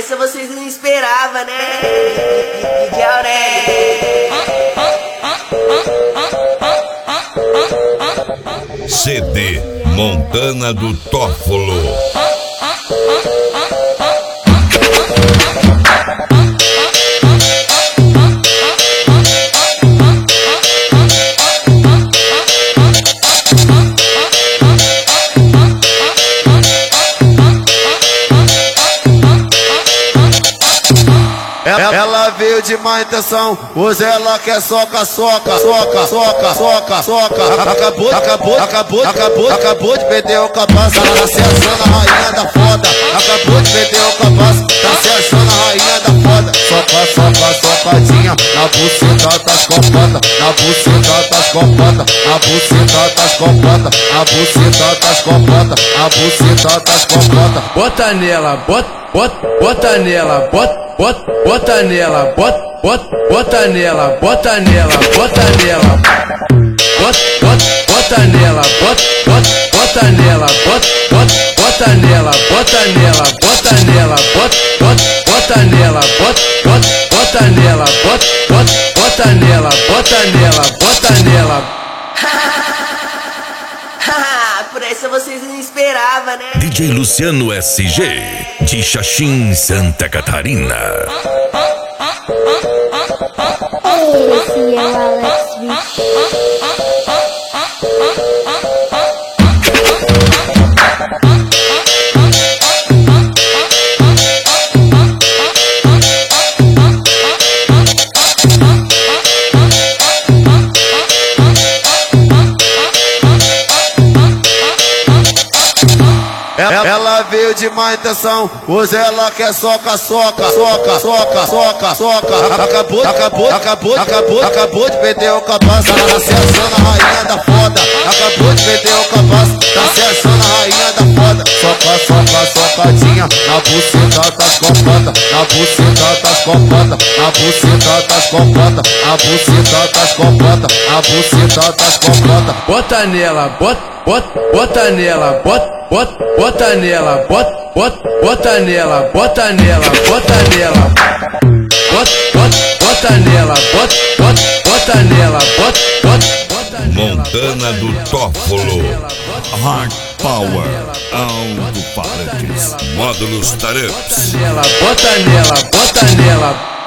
essa vocês não esperavam, né? DJ Aurélio. CD Montana do Tófolo. Ela veio de má intenção, hoje ela quer soca, soca, soca, soca, soca, soca. Acabou de perder o cabaço, tá se achando a rainha da foda. Acabou de perder o cabaço, tá se achando a rainha da foda. Soca, soca, socadinha, na buceta das copadas, na buceta das copadas, na buceta das copadas, na buceta das copadas, na buceta das copadas. Bota nela, bota nela, bota nela, bota nela, bota nela, bota nela, bota nela, bota nela, bota nela, bota nela, bota nela, bota nela, bota nela, bota nela, bota nela, bota nela. Por essa vocês não esperavam, né? DJ Luciano SG, de Xaxim, Santa Catarina. Esse é o Alex Beach. Ela veio de má intenção, hoje ela quer soca, soca, soca, soca, soca, soca. Acabou de perder o cabaço, tá se achando a rainha da foda. Acabou de perder o cabaço, tá se achando a rainha da foda. Soca, soca, socadinha, na buceta das copadas, na buceta das copadas, na buceta das copadas, na buceta das copadas, na buceta das copadas. Bota nela, bota nela, bota nela, bota nela, bota nela, bota nela, bota nela, bota nela, Montana do Tófolo. Hard Power. Alto-falantes. Módulos Tareps. bota nela, bota nela.